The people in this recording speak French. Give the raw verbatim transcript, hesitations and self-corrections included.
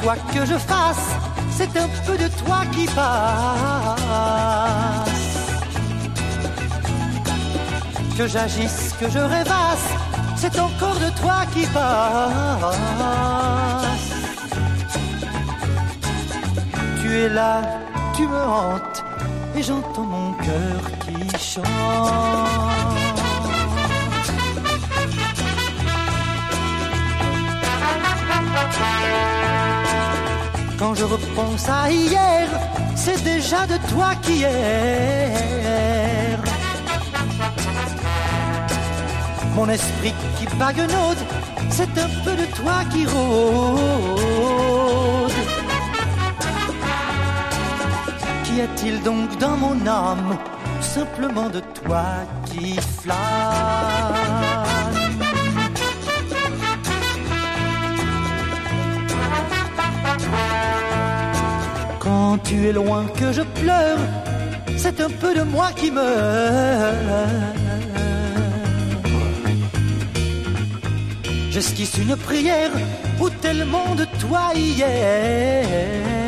quoi que je fasse, c'est un peu de toi qui passe. Que j'agisse, que je rêvasse, c'est encore de toi qui passe. Tu es là, tu me hantes, et j'entends mon cœur qui chante. Quand je repense à hier, c'est déjà de toi qu'hier. Mon esprit qui baguenaude, c'est un peu de toi qui rôde. Qu'y a-t-il donc dans mon âme? Simplement de toi qui flâne. Quand tu es loin que je pleure, c'est un peu de moi qui meurt. J'esquisse une prière pour tellement de toi hier.